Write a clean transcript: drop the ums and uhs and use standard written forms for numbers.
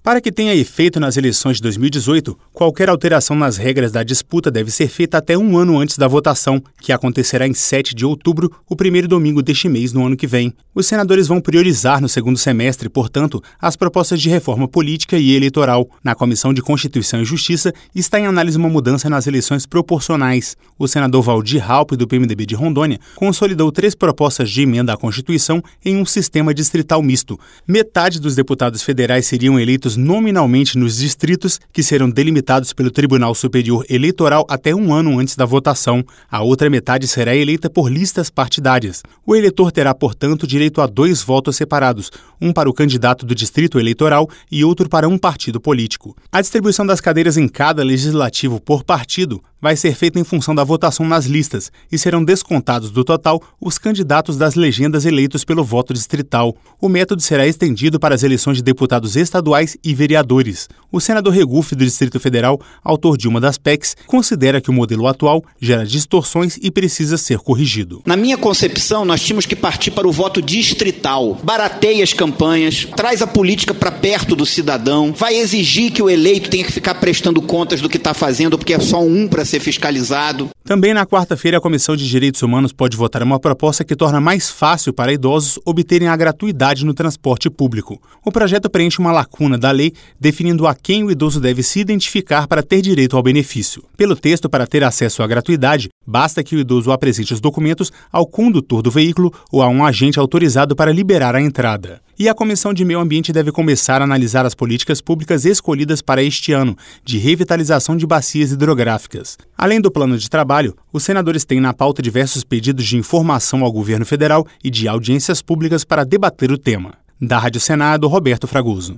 Para que tenha efeito nas eleições de 2018, qualquer alteração nas regras da disputa deve ser feita até um ano antes da votação, que acontecerá em 7 de outubro, o primeiro domingo deste mês no ano que vem. Os senadores vão priorizar no segundo semestre, portanto, as propostas de reforma política e eleitoral. Na Comissão de Constituição e Justiça está em análise uma mudança nas eleições proporcionais. O senador Valdir Raupp, do PMDB de Rondônia, consolidou 3 propostas de emenda à Constituição em um sistema distrital misto. Metade dos deputados federais seriam eleitos nominalmente nos distritos, que serão delimitados pelo Tribunal Superior Eleitoral até um ano antes da votação. A outra metade será eleita por listas partidárias. O eleitor terá, portanto, direito a 2 votos separados, um para o candidato do distrito eleitoral e outro para um partido político. A distribuição das cadeiras em cada legislativo por partido vai ser feita em função da votação nas listas e serão descontados do total os candidatos das legendas eleitos pelo voto distrital. O método será estendido para as eleições de deputados estaduais e vereadores. O senador Regufe, do Distrito Federal, autor de uma das PECs, considera que o modelo atual gera distorções e precisa ser corrigido. Na minha concepção, nós tínhamos que partir para o voto distrital. Barateia as campanhas, traz a política para perto do cidadão, vai exigir que o eleito tenha que ficar prestando contas do que está fazendo, porque é só um para ser fiscalizado. Também na quarta-feira, a Comissão de Direitos Humanos pode votar uma proposta que torna mais fácil para idosos obterem a gratuidade no transporte público. O projeto preenche uma lacuna da lei, definindo a quem o idoso deve se identificar para ter direito ao benefício. Pelo texto, para ter acesso à gratuidade, basta que o idoso apresente os documentos ao condutor do veículo ou a um agente autorizado para liberar a entrada. E a Comissão de Meio Ambiente deve começar a analisar as políticas públicas escolhidas para este ano, de revitalização de bacias hidrográficas. Além do plano de trabalho, os senadores têm na pauta diversos pedidos de informação ao governo federal e de audiências públicas para debater o tema. Da Rádio Senado, Roberto Fragoso.